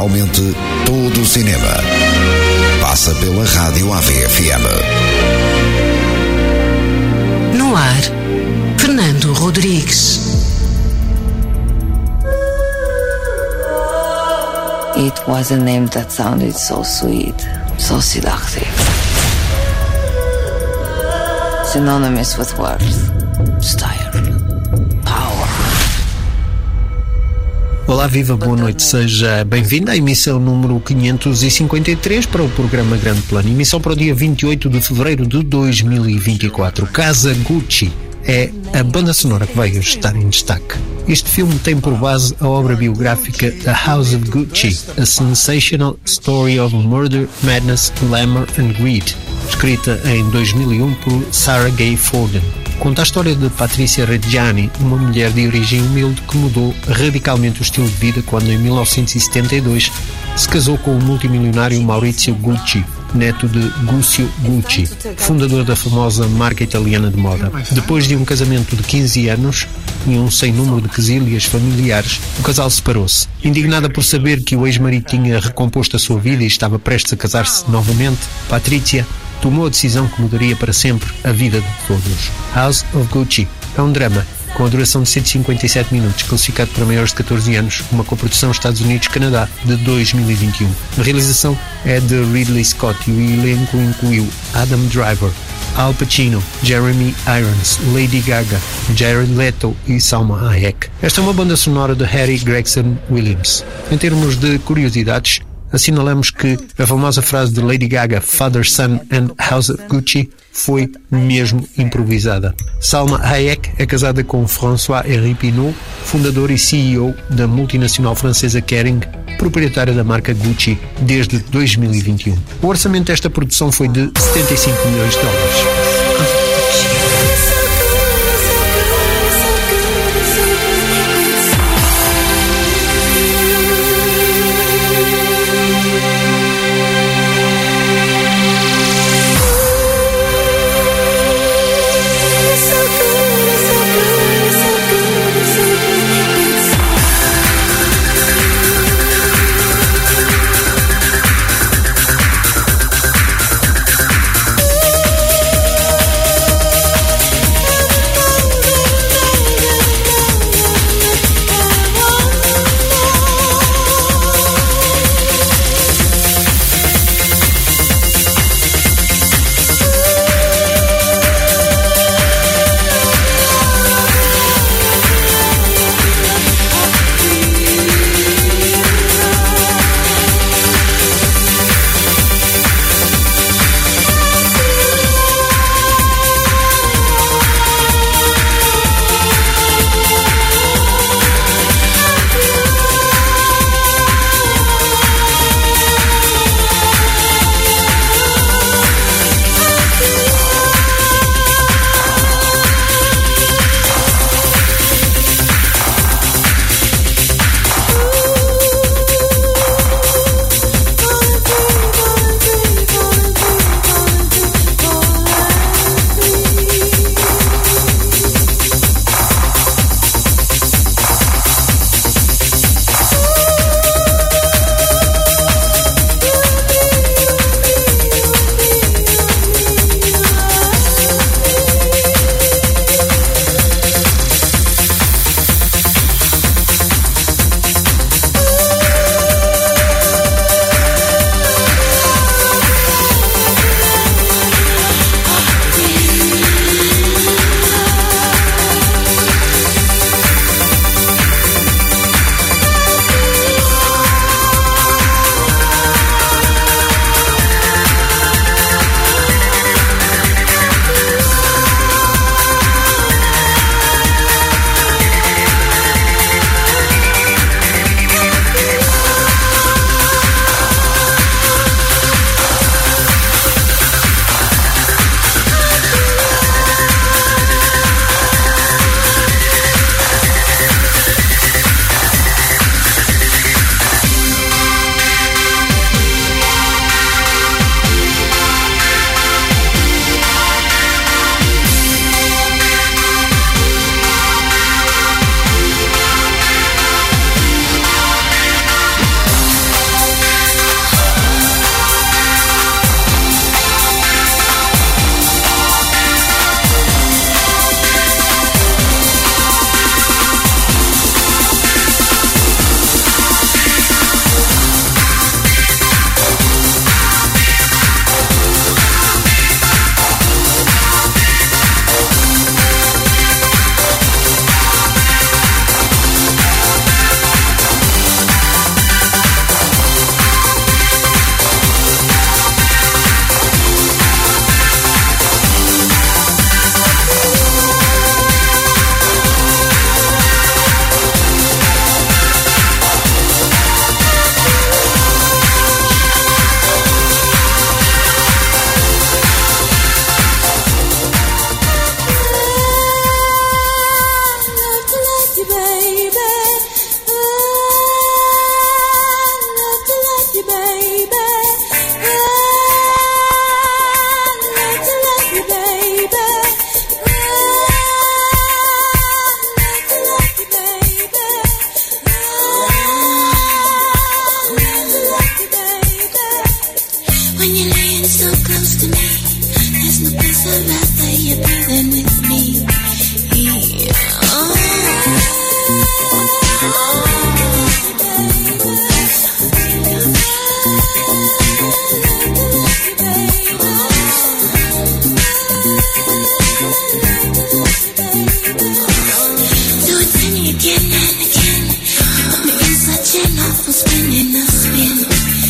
Literalmente todo o cinema passa pela Rádio AVFM. No ar, Fernando Rodrigues. It was a name that sounded so sweet, so seductive. Synonymous with worth, style, power. Olá, viva, boa noite, seja bem-vindo à emissão número 553 para o programa Grande Plano, emissão para o dia 28 de fevereiro de 2024. Casa Gucci é a banda sonora que vai hoje estar em destaque. Este filme tem por base a obra biográfica The House of Gucci, A Sensational Story of Murder, Madness, Glamour and Greed, escrita em 2001 por Sarah Gay Forden. Conta a história de Patrícia Reggiani, uma mulher de origem humilde que mudou radicalmente o estilo de vida quando, em 1972, se casou com o multimilionário Maurizio Gucci, neto de Guccio Gucci, fundador da famosa marca italiana de moda. Depois de um casamento de 15 anos e um sem número de quesílias familiares, o casal separou-se. Indignada por saber que o ex-marido tinha recomposto a sua vida e estava prestes a casar-se novamente, Patrícia tomou a decisão que mudaria para sempre a vida de todos. House of Gucci é um drama com a duração de 157 minutos, classificado para maiores de 14 anos, uma coprodução Estados Unidos-Canadá de 2021. A realização é de Ridley Scott e o elenco incluiu Adam Driver, Al Pacino, Jeremy Irons, Lady Gaga, Jared Leto e Salma Hayek. Esta é uma banda sonora de Harry Gregson Williams. Em termos de curiosidades, assinalamos que a famosa frase de Lady Gaga, Father, Son and House of Gucci, foi mesmo improvisada. Salma Hayek é casada com François-Henri Pinault, fundador e CEO da multinacional francesa Kering, proprietária da marca Gucci desde 2021. O orçamento desta produção foi de 75 milhões de dólares. rather you be than with me. Do it to me again and again. You put me in such an awful spin and a spin.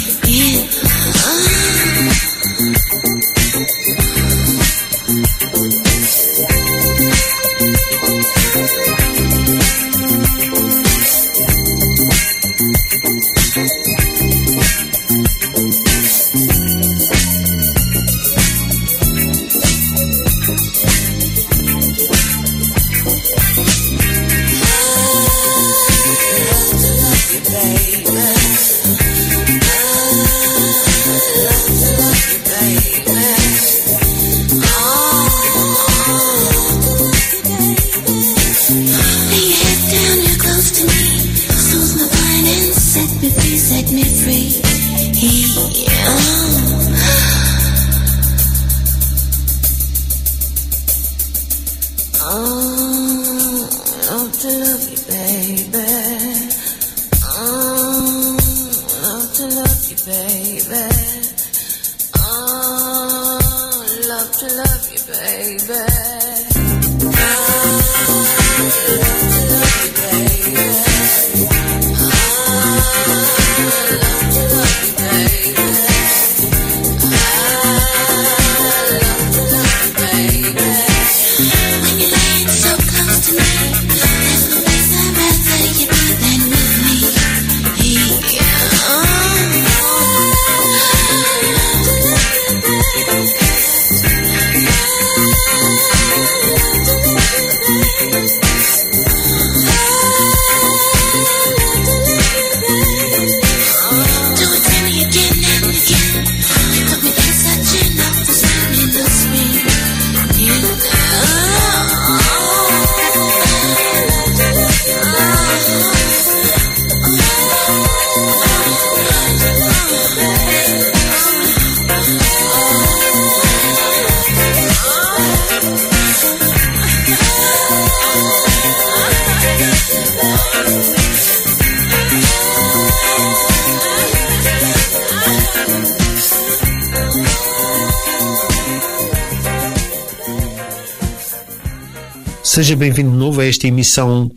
Seja bem-vindo de novo a esta emissão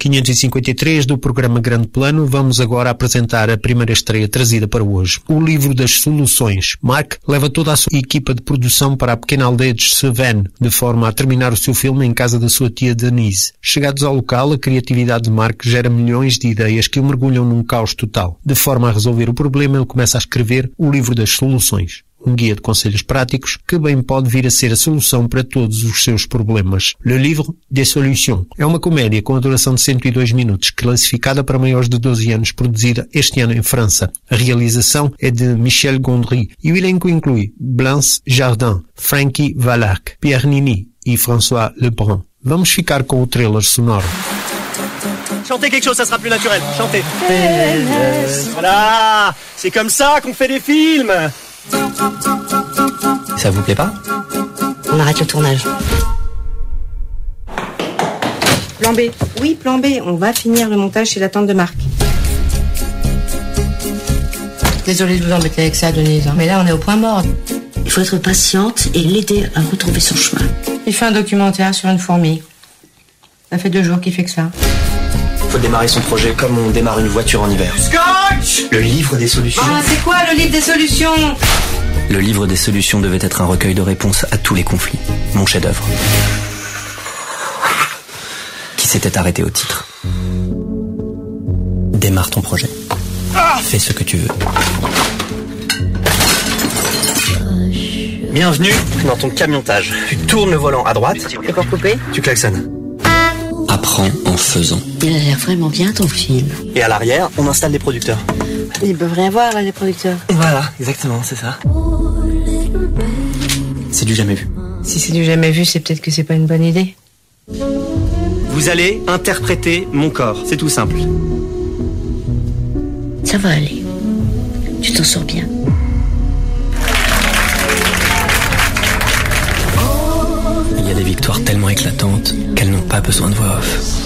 553 do programa Grande Plano. Vamos agora apresentar a primeira estreia trazida para hoje, o Livro das Soluções. Mark leva toda a sua equipa de produção para a pequena aldeia de Cevennes, de forma a terminar o seu filme em casa da sua tia Denise. Chegados ao local, a criatividade de Mark gera milhões de ideias que o mergulham num caos total. De forma a resolver o problema, ele começa a escrever o Livro das Soluções. Um guia de conselhos práticos que bem pode vir a ser a solução para todos os seus problemas. Le Livre des Solutions é uma comédia com a duração de 102 minutos, classificada para maiores de 12 anos, produzida este ano em França. A realização é de Michel Gondry e o elenco inclui Blanche Jardin, Frankie Valak, Pierre Nini e François Lebrun. Vamos ficar com o trailer sonoro. Chantez quelque chose, ça sera plus naturel. Chantez. Voilà, c'est comme ça qu'on fait des films. Ça vous plaît pas? On arrête le tournage. Plan B. Oui, plan B. On va finir le montage chez la tante de Marc. Désolée de vous embêter avec ça, Denise, mais là, on est au point mort. Il faut être patiente et l'aider à retrouver son chemin. Il fait un documentaire sur une fourmi. Ça fait 2 jours qu'il fait que ça. Faut démarrer son projet comme on démarre une voiture en hiver. Scotch! Le livre des solutions. Ah, c'est quoi le livre des solutions? Le livre des solutions devait être un recueil de réponses à tous les conflits. Mon chef-d'œuvre. Qui s'était arrêté au titre. Démarre ton projet. Fais ce que tu veux. Bienvenue dans ton camiontage. Tu tournes le volant à droite. C'est pour couper? Tu klaxonnes. Apprends en faisant. Il a l'air vraiment bien ton film. Et à l'arrière, on installe des producteurs. Ils peuvent rien voir, là, les producteurs. Voilà, exactement, c'est ça. C'est du jamais vu. Si c'est du jamais vu, c'est peut-être que c'est pas une bonne idée. Vous allez interpréter mon corps, c'est tout simple. Ça va aller. Tu t'en sors bien. y a des victoires tellement éclatantes qu'elles n'ont pas besoin de voix off.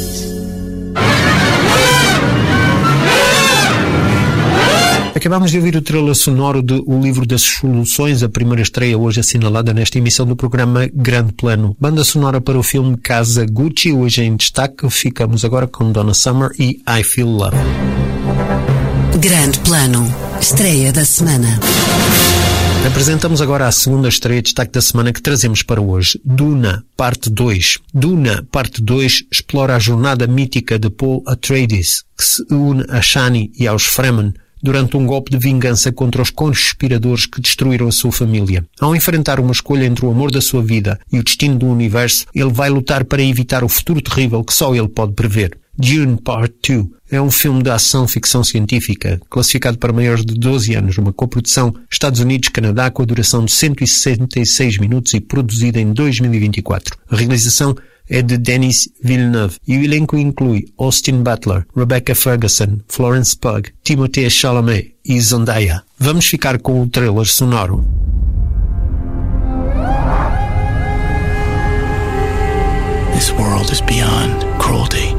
Acabámos de ouvir o trailer sonoro de O Livro das Soluções, a primeira estreia hoje assinalada nesta emissão do programa Grande Plano. Banda sonora para o filme Casa Gucci, hoje em destaque. Ficamos agora com Donna Summer e I Feel Love. Grande Plano, estreia da semana. Apresentamos agora a segunda estreia de destaque da semana que trazemos para hoje. Duna, parte 2. Duna, parte 2, explora a jornada mítica de Paul Atreides, que se une a Chani e aos Fremen durante um golpe de vingança contra os conspiradores que destruíram a sua família. Ao enfrentar uma escolha entre o amor da sua vida e o destino do universo, ele vai lutar para evitar o futuro terrível que só ele pode prever. Dune Part 2 é um filme de ação-ficção científica, classificado para maiores de 12 anos, uma coprodução Estados Unidos-Canadá com a duração de 166 minutos e produzida em 2024. A realização é de Denis Villeneuve e o elenco inclui Austin Butler, Rebecca Ferguson, Florence Pugh, Timothée Chalamet e Zendaya. Vamos ficar com o trailer sonoro. This world is beyond cruelty.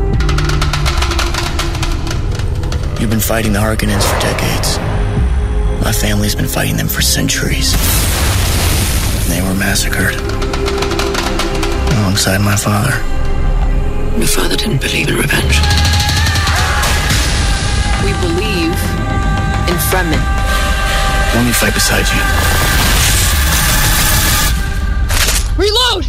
You've been fighting the Harkonnens for decades. My family's been fighting them for centuries. They were massacred alongside my father. Your father didn't believe in revenge. We believe in Fremen. Let me fight beside you. Reload!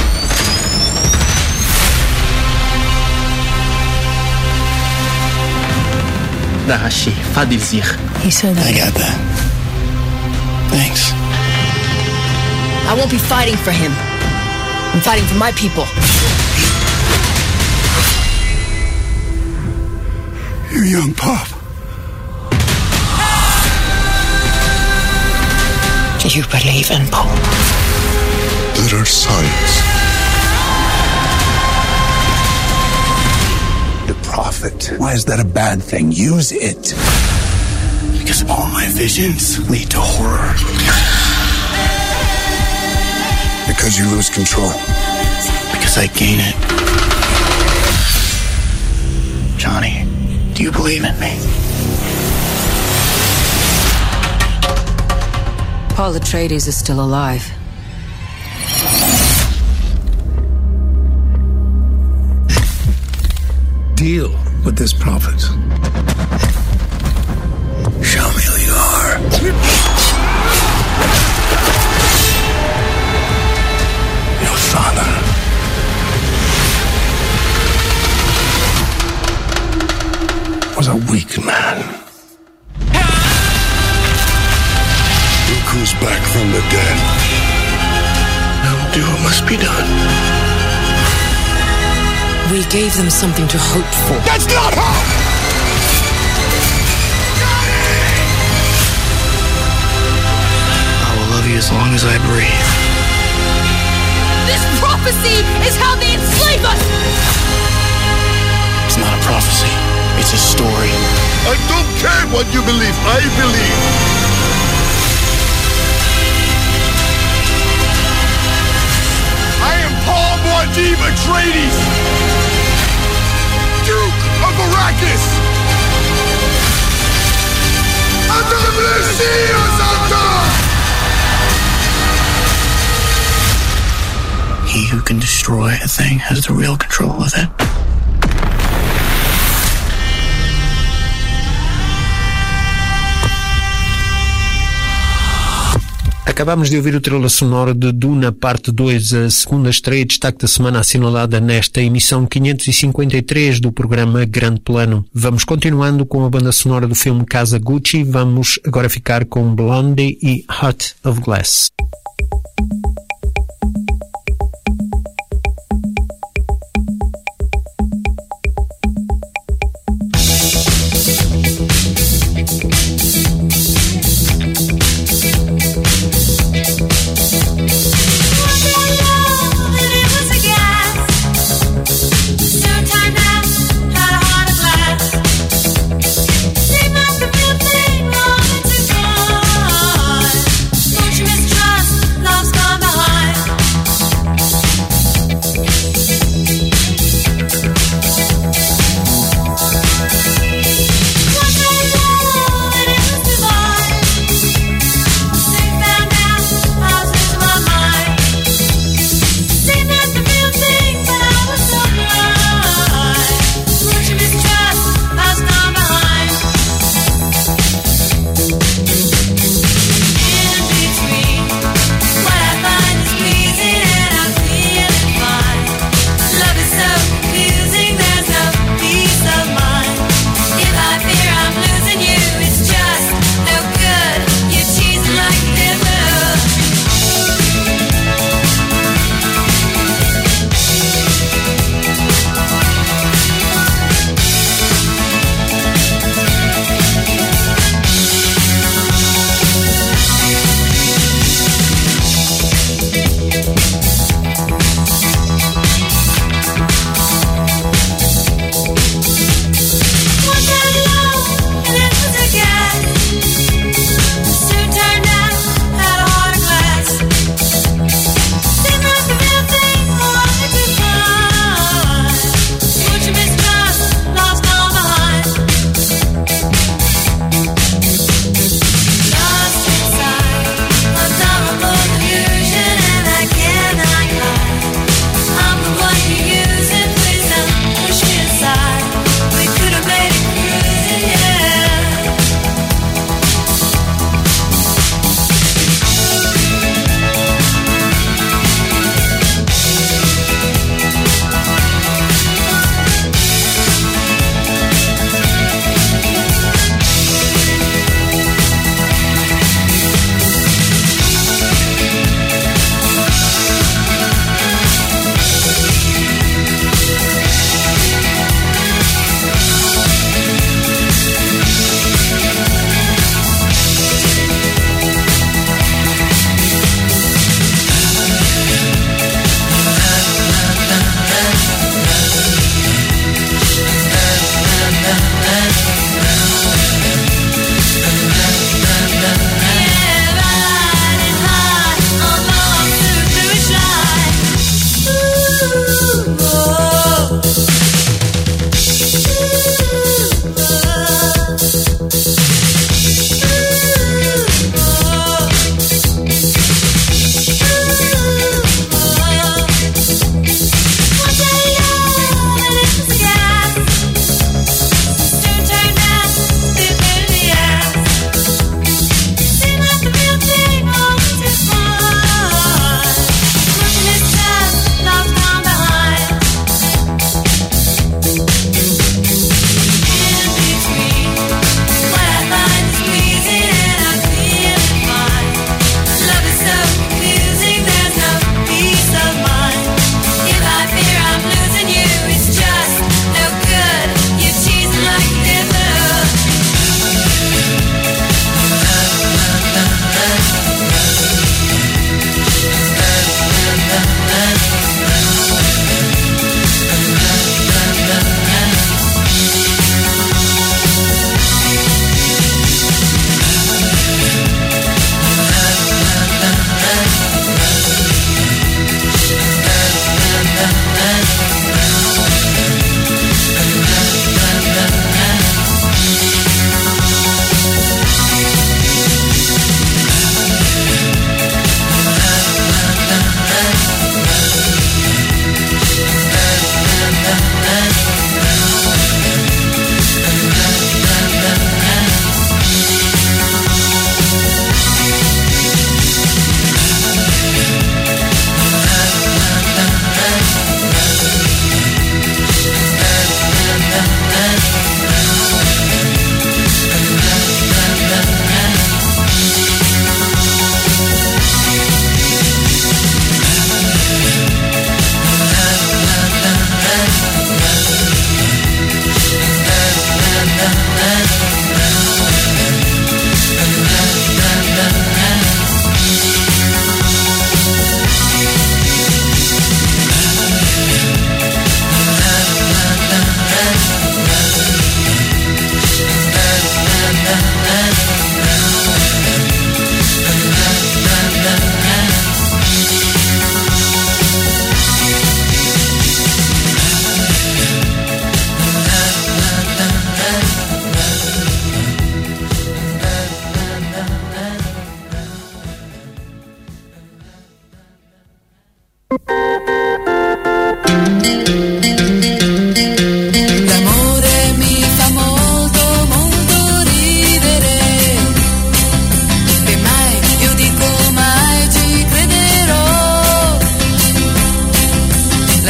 Dahashi, Fadilzir. He said that. I got that. Thanks. I won't be fighting for him. I'm fighting for my people. Your young pup. Do you believe in Paul? There are signs. The prophet. Why is that a bad thing? Use it. Because all my visions lead to horror. Because you lose control. Because I gain it. Johnny, do you believe in me? Paul Atreides is still alive. Deal with this prophet. Show me who you are. Your father. Was a weak man. Look who's back from the dead. I will do what must be done. We gave them something to hope for. That's not hope! I will love you as long as I breathe. This prophecy is how they enslave us! It's not a prophecy. It's a story. I don't care what you believe. I believe. I am Paul Muad'Dib Atreides, Duke of Arrakis. He who can destroy a thing has the real control of it. Acabámos de ouvir o trailer sonoro de Duna Parte 2, a segunda estreia de destaque da semana assinalada nesta emissão 553 do programa Grande Plano. Vamos continuando com a banda sonora do filme Casa Gucci. Vamos agora ficar com Blondie e Heart of Glass. Trust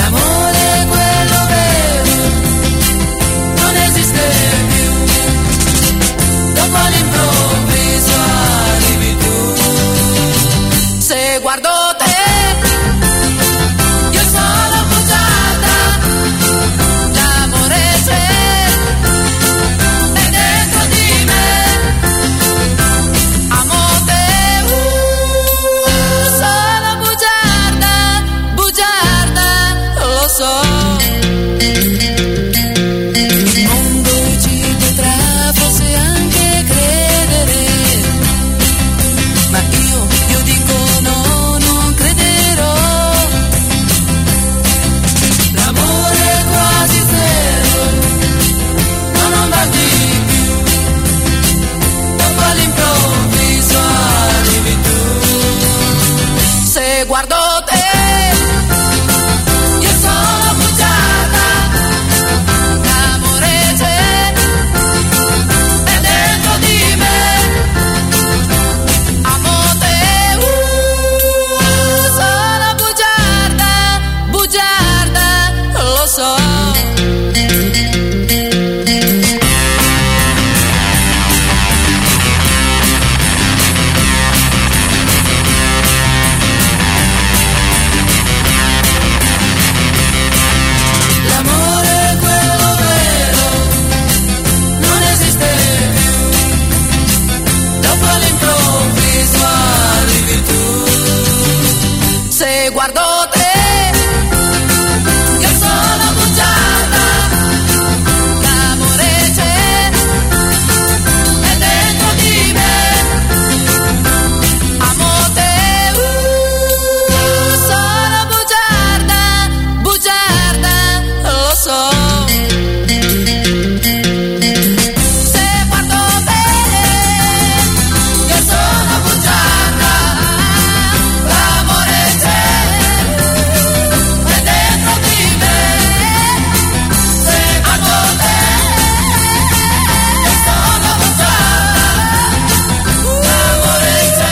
L'amore è quello vero, non esiste più. Dopo all'improvviso arrivi tu. Se guardo te, io sono bugiarda. L'amore c'è, è dentro di me. Amo te, sono bugiarda, bugiarda, lo so. Il mondo ci potrà forse anche credere, ma io dico no, non crederò. L'amore è quasi zero, ma non va di più. Dopo all'improvviso arrivi tu. Se guardo te, io sono bugiarda. L'amore c'è, è dentro di me. Amo te, sono bugiarda, bugiarda, lo so. L'amore è quello vero, non esiste più. Dopo all'improvviso arrivi tu. Se guardo te, io sono bugiarda. L'amore c'è, è dentro di me. Amo te, sono bugiarda, bugiarda, lo so. Se guardo te, io sono bugiarda. L'amore c'è, è dentro di me. Se guardo te, io sono bugiarda. L'amore c'è,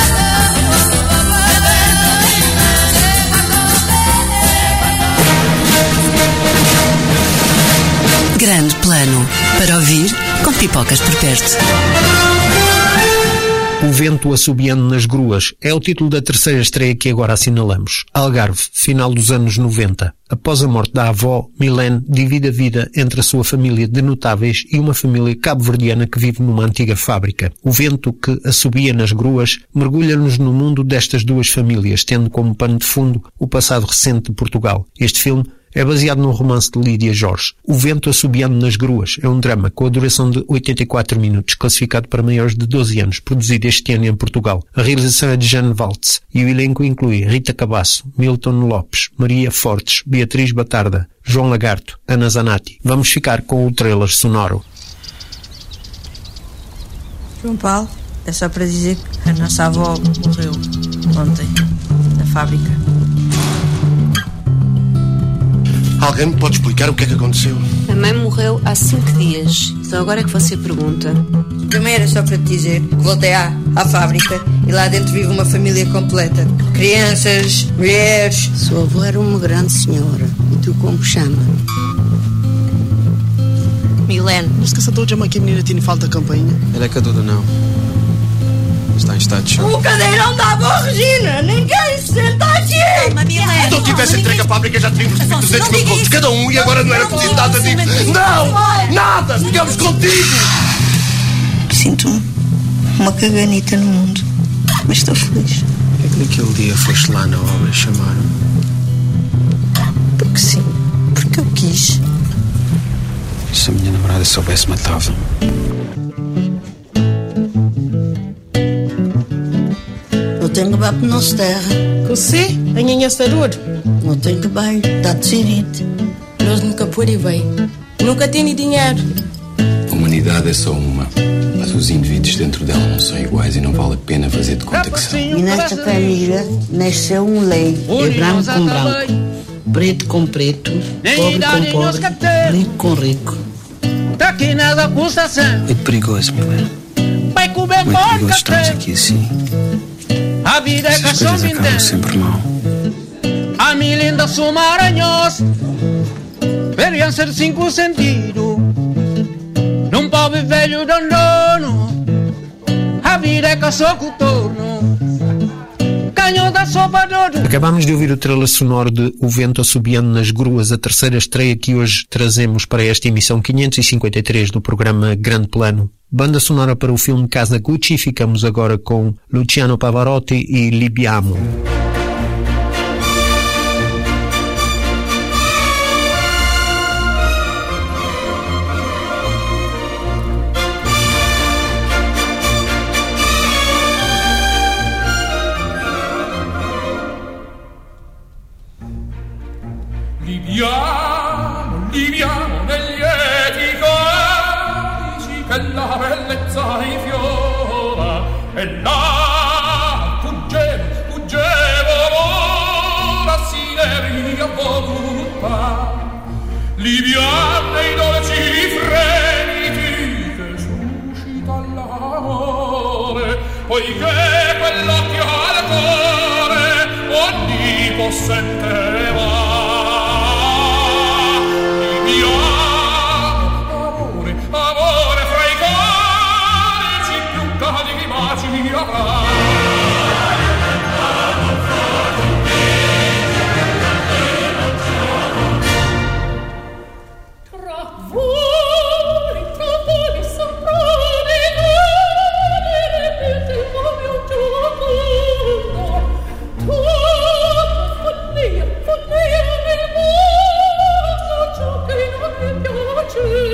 è dentro di me. Grande Plano. Para ouvir, com pipocas por perto. O Vento Assobiando nas Gruas é o título da terceira estreia que agora assinalamos. Algarve, final dos anos 90. Após a morte da avó, Milene divide a vida entre a sua família de notáveis e uma família cabo-verdiana que vive numa antiga fábrica. O vento que assobia nas gruas mergulha-nos no mundo destas duas famílias, tendo como pano de fundo o passado recente de Portugal. Este filme é baseado num romance de Lídia Jorge. O Vento Assobiando nas Gruas é um drama com a duração de 84 minutos, classificado para maiores de 12 anos, produzido este ano em Portugal. A realização é de Jane Waltz e o elenco inclui Rita Cabasso, Milton Lopes, Maria Fortes, Beatriz Batarda, João Lagarto, Ana Zanatti. Vamos ficar com o trailer sonoro. João Paulo, é só para dizer que a nossa avó morreu ontem, na fábrica. Alguém me pode explicar o que é que aconteceu? A mãe morreu há 5 dias. Só agora é que você pergunta. Também era só para te dizer que voltei à fábrica e lá dentro vive uma família completa. Crianças, mulheres. Sua avó era uma grande senhora. E tu como chama? Milene. Mas que essa tua chama aqui, menina, tinha falta de campainha? Ela é caduda, não. Está em estado de choque. O cadeirão da avó Regina! Ninguém se senta aqui! Se não tivesse entregue a fábrica já teríamos recebido 200 mil contos cada um e agora não era preciso nada disso. Não! Nada! Ficamos contigo! Sinto-me uma caganita no mundo. Mas estou feliz. É que naquele dia foste lá na obra e chamaram-me. Porque sim. Porque eu quis. Se a minha namorada soubesse, matava-me. Não tenho bem que não se terra. Você? A minha saúde? Não tenho bem, está decidido. Nós nunca pôde bem. Nunca tenho dinheiro. A humanidade é só uma. Mas os indivíduos dentro dela não são iguais e não vale a pena fazer de conta que são. E nesta família nasceu um lei. É branco com branco, preto com preto, pobre com pobre, rico com rico. Daqui nada custa sempre. Muito perigoso, Milene. Vai comer muito perigoso estarmos aqui assim. A vida é essas coisas acabam sempre mal. A a mi linda Sumaraños, deveria ser 5 sentidos, num pobre velho dandono, a vida é caçocutorno, canhão da sopa dodo. Acabámos de ouvir o trailer sonoro de O Vento Assobiando nas Gruas, a terceira estreia que hoje trazemos para esta emissão 553 do programa Grande Plano. Banda sonora para o filme Casa Gucci. Ficamos agora com Luciano Pavarotti e Libiamo. Libiamo negli lieti corici che la bellezza rifiora e là fuggevo l'ora sineria voluta. Libiamo nei dolci fremiti che suscita l'amore, poiché quell'occhio al cuore onnipotente va. Amore fra i corici più caldi baci avrà. Tra voi son prodigare il tempo giocondo, follia nel mondo, ciò che non mi piace.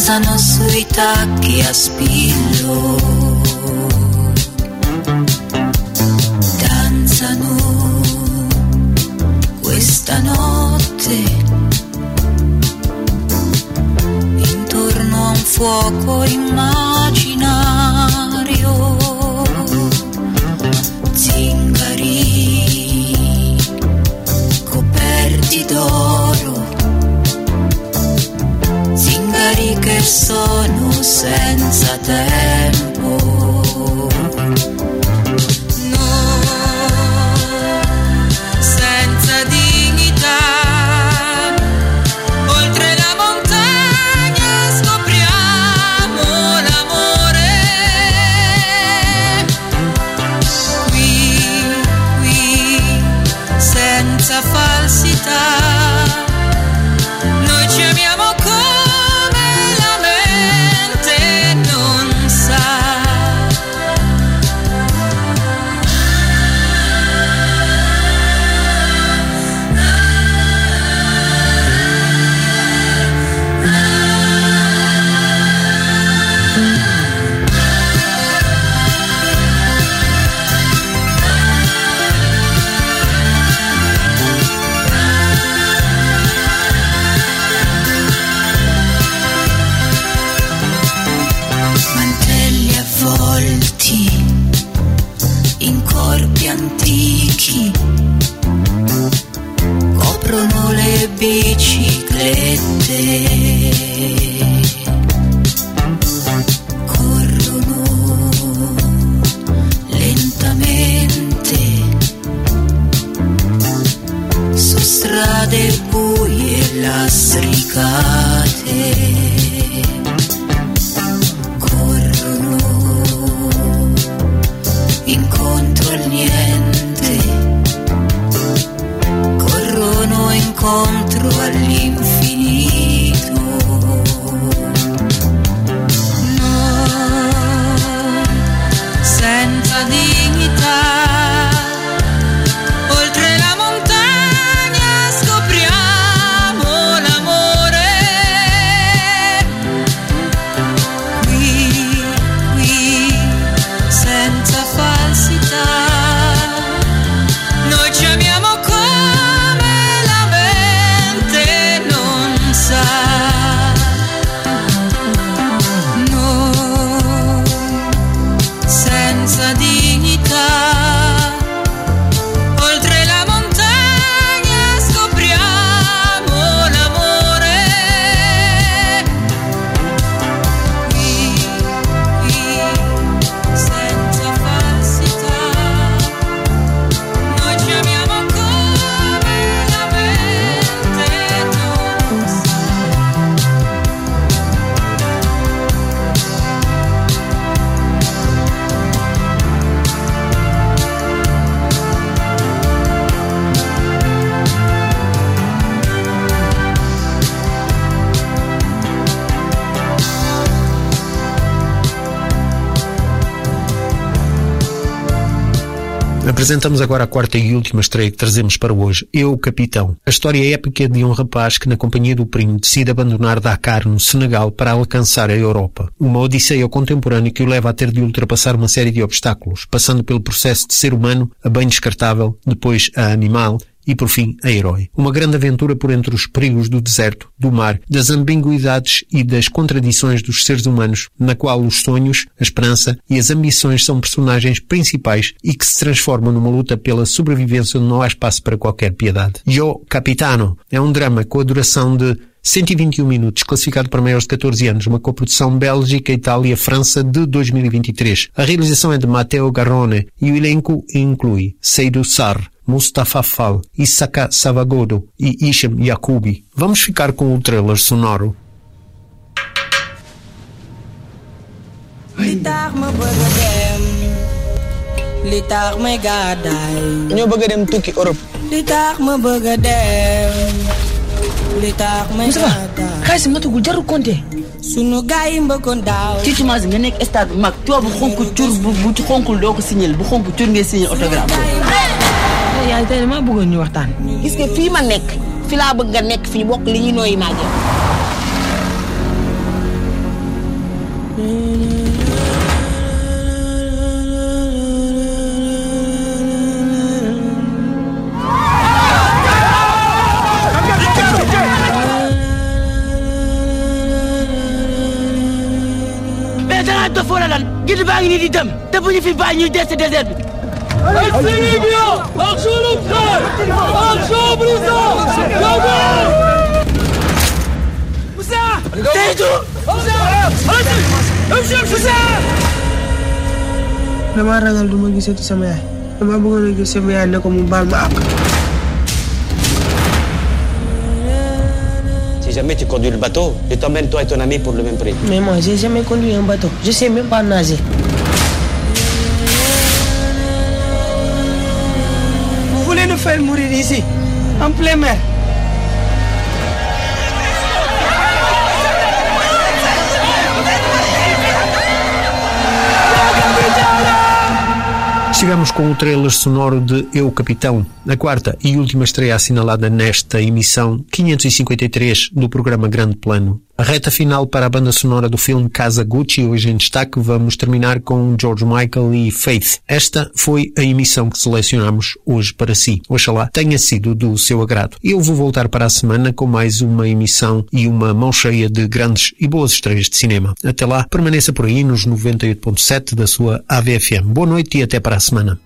posano sui tacchi a spillo, danzano questa notte intorno a un fuoco immaginario, zingari coperti d'oro, zingari che sono senza tempo, no, senza dignità. Oltre la montagna scopriamo l'amore, qui, senza falsità. Noi ci amiamo come la mente non sa. Mantelli avvolti in corpi antichi coprono le biciclette, corrono lentamente su strade buie e lastricate, corrono incontro al niente, corrono incontro all'infinito, no, senza dignità. Oltre la montagna scopriamo l'amore, qui, senza falsità. Noi ci amiamo come la mente non sa. No, senza dignità. Oltre la montagna scopriamo l'amore, qui, senza falsità. Noi ci amiamo come la mente non sa. Apresentamos agora a quarta e última estreia que trazemos para hoje, Eu, o Capitão. A história épica de um rapaz que, na companhia do primo, decide abandonar Dakar, no Senegal, para alcançar a Europa. Uma odisseia contemporânea que o leva a ter de ultrapassar uma série de obstáculos, passando pelo processo de ser humano a bem descartável, depois a animal e, por fim, a herói. Uma grande aventura por entre os perigos do deserto, do mar, das ambiguidades e das contradições dos seres humanos, na qual os sonhos, a esperança e as ambições são personagens principais e que se transformam numa luta pela sobrevivência onde não há espaço para qualquer piedade. Eu, Capitano é um drama com a duração de 121 minutos, classificado para maiores de 14 anos, uma coprodução Bélgica, Itália, França de 2023. A realização é de Matteo Garrone e o elenco inclui Seydou Sarr, Mustafa Fall, Issaka Savagodo e Hisham Yacoubi. Vamos ficar com o trailer sonoro. li tax may gàddaay. dañoo bëgg a dem tukki Europe. li tax ma bëgg a dem. li tax may gàddaay. xaalis matugul jarul compter. sunu gaay yi mbëkkoon daaw. ci semence nga nekk stade bu mag tubaab bu xonk cur bu ci xonkul doo ko signal bu xonk cur ngay signal autographe. yaay tey dama bëggoon ñu waxtaan. gis nga fii ma nekk fi laa bëgg nga nekk fi ñu bokk li ñuy nooyi maa jëm. te fora lan gidi baa ngi nii di dem te bu ñu fi bàyyi ñuy des ci désert bi. Ay Sénégal action le frère action Broussa Moussa Seydou Moussa dama ragal duma gisati sama yaay dama bëggoon a gis sama yaay ne ko mu baal ma àq. Si jamais tu conduis le bateau, je t'emmène toi et ton ami pour le même prix. Mais moi, j'ai jamais conduit un bateau. Je sais même pas nager. Vous voulez nous faire mourir ici, en plein mer? Chegamos com o trailer sonoro de Eu Capitão, a quarta e última estreia assinalada nesta emissão 553 do programa Grande Plano. A reta final para a banda sonora do filme Casa Gucci, hoje em destaque, vamos terminar com George Michael e Faith. Esta foi a emissão que selecionamos hoje para si. Oxalá tenha sido do seu agrado. Eu vou voltar para a semana com mais uma emissão e uma mão cheia de grandes e boas estreias de cinema. Até lá, permaneça por aí nos 98.7 da sua AVFM. Boa noite e até para a semana.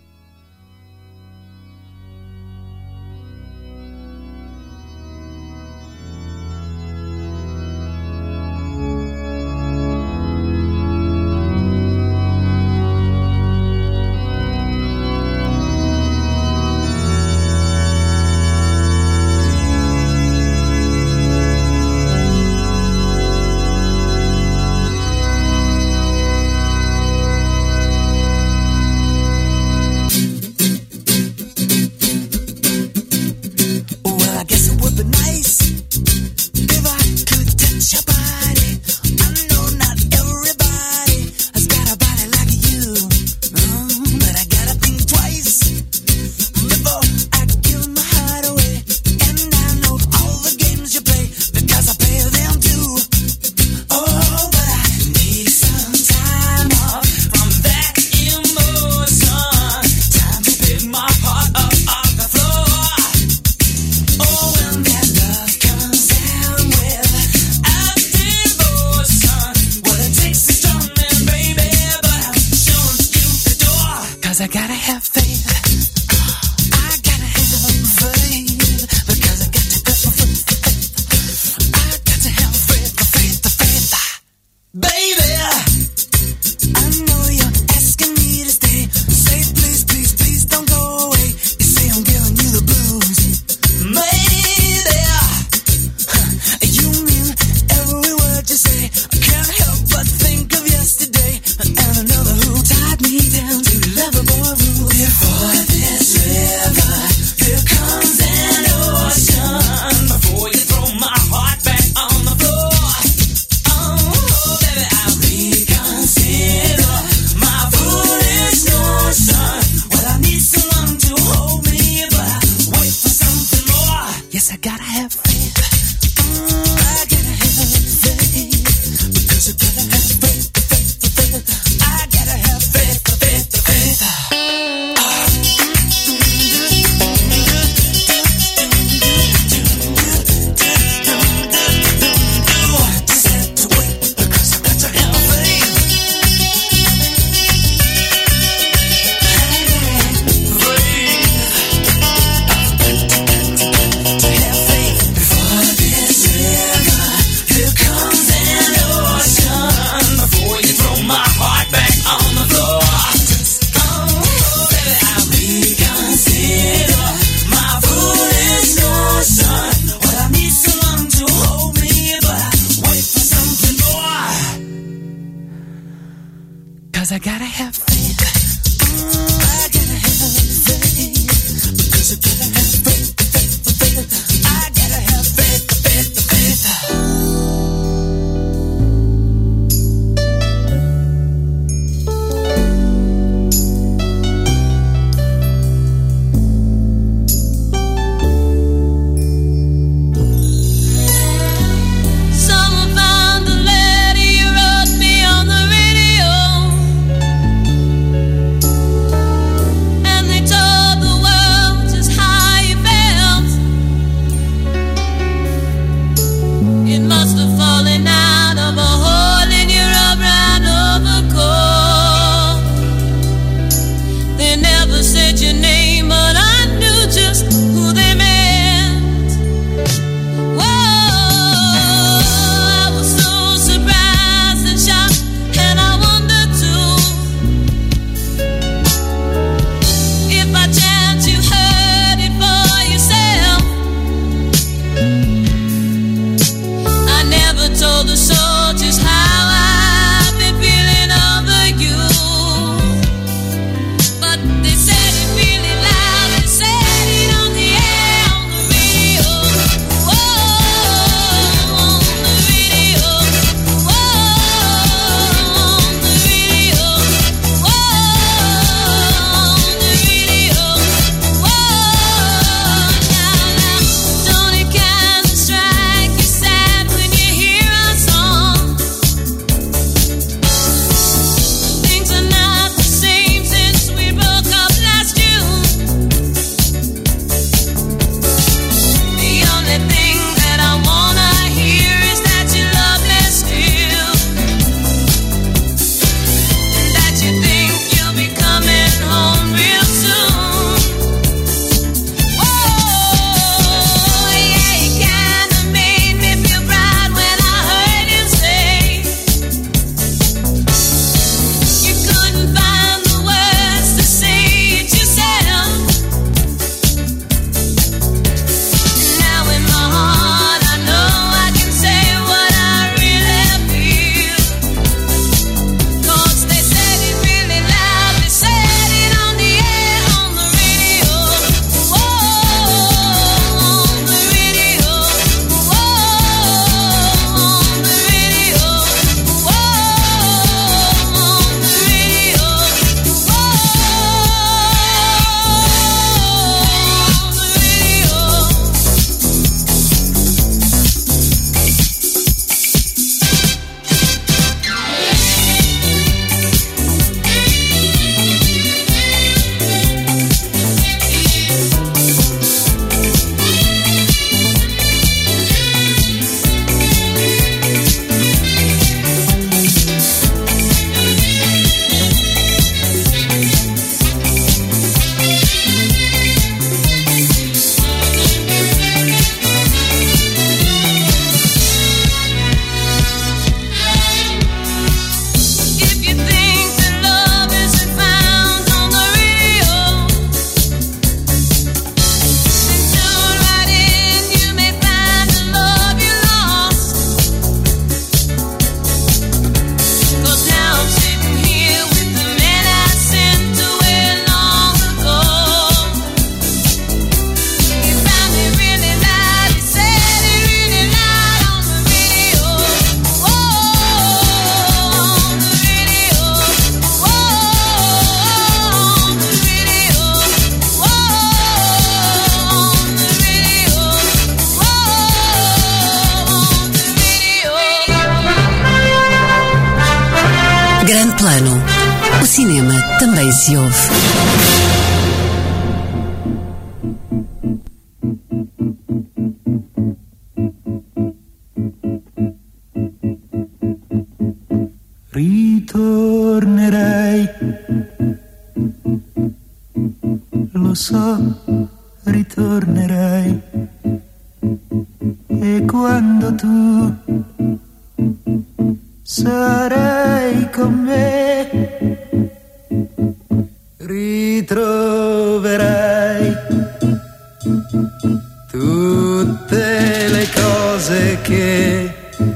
I gotta have faith. I gotta have faith. Because I gotta have faith. I gotta have faith. Someone found the letter you wrote me on the radio. plano, o cinema também se ouve. Ritornerai, lo so, ritornerai. E quando tu sarai con me, ritroverai tutte le cose che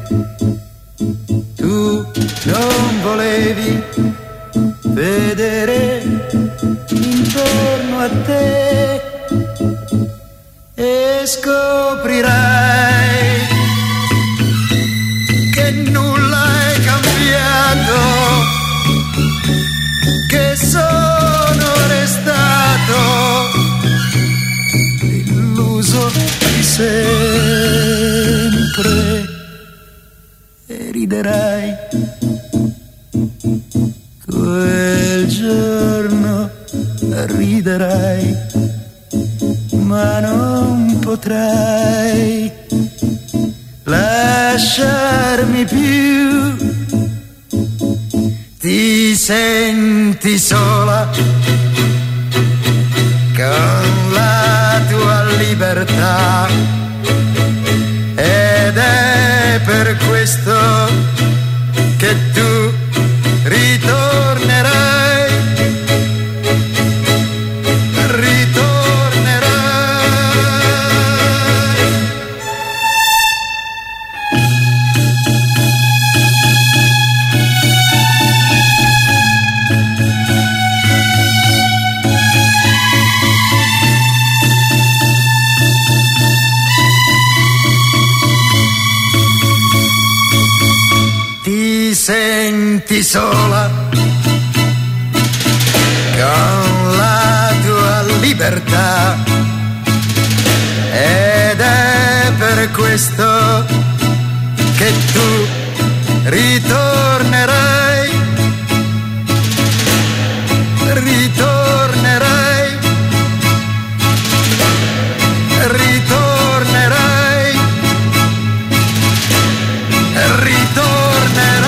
tu non volevi vedere intorno a te, e scoprirai che nulla è cambiato, che sono restato illuso di sempre, e riderai quel giorno, riderai, ma non potrai lasciarmi più. Ti senti sola con la tua libertà, ed è per questo che tu ritornerai. Senti sola con la tua libertà, ed è per questo che tu ritornerai, ritornerai, ritornerai, ritornerai.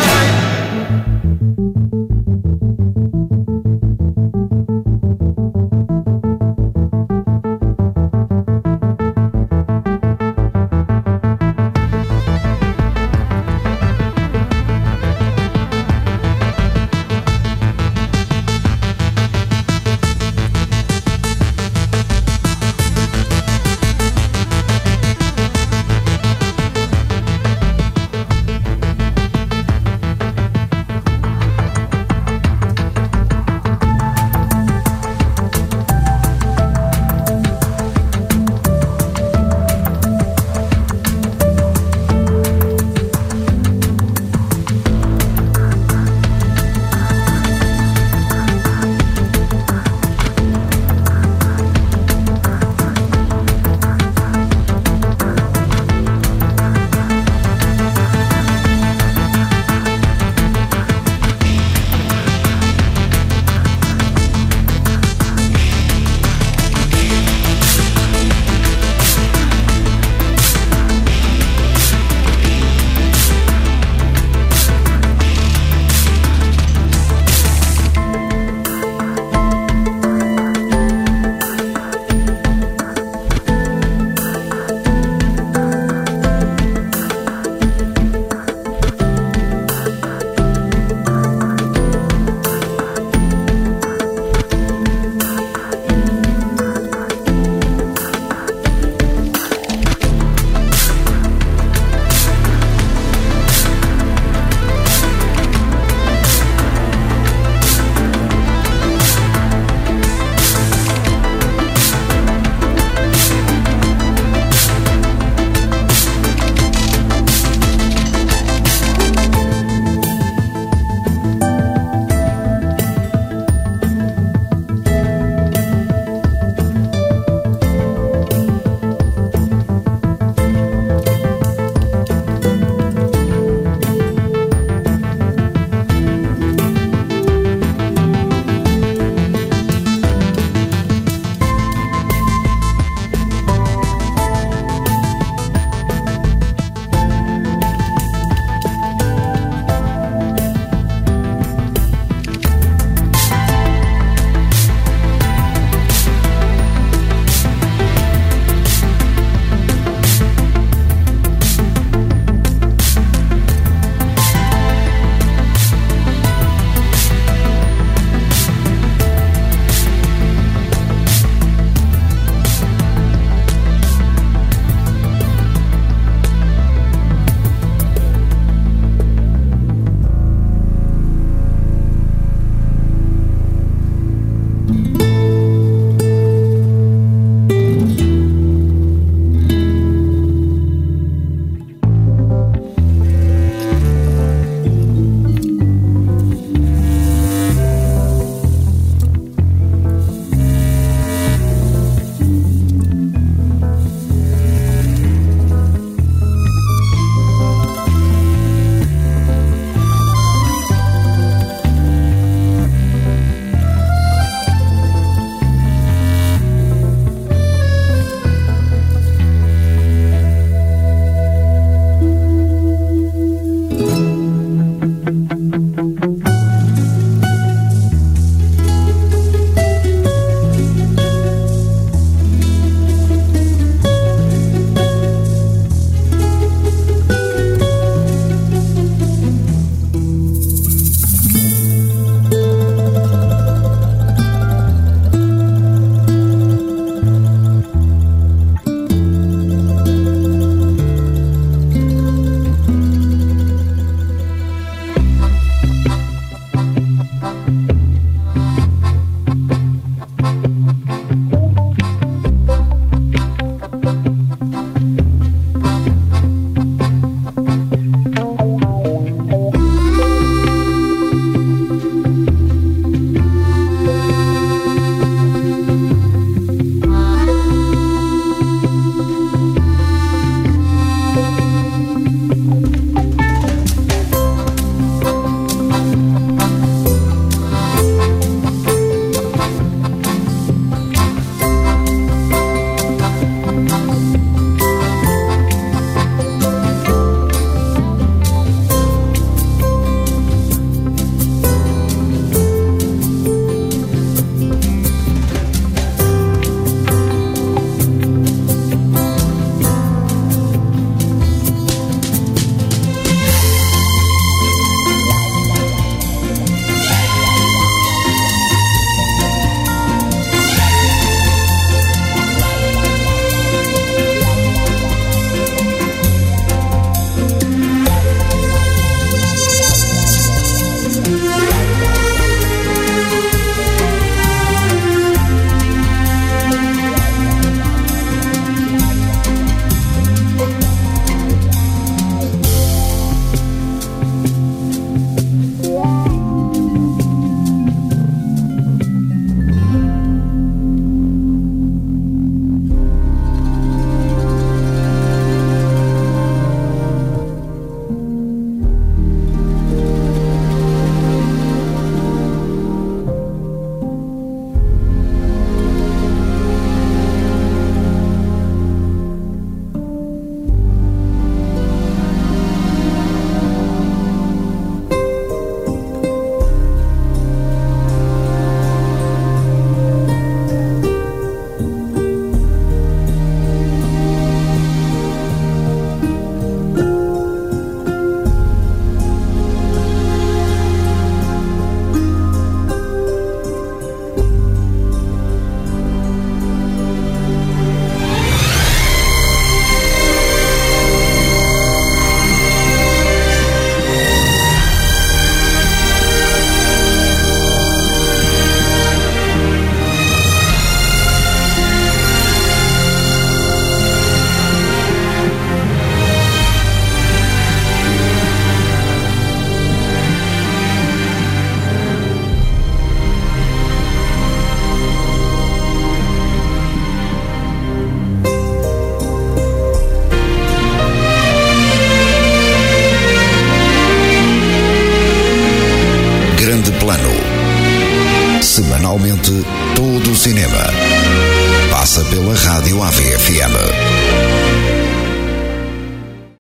Semanalmente, todo o cinema passa pela Rádio AVFM.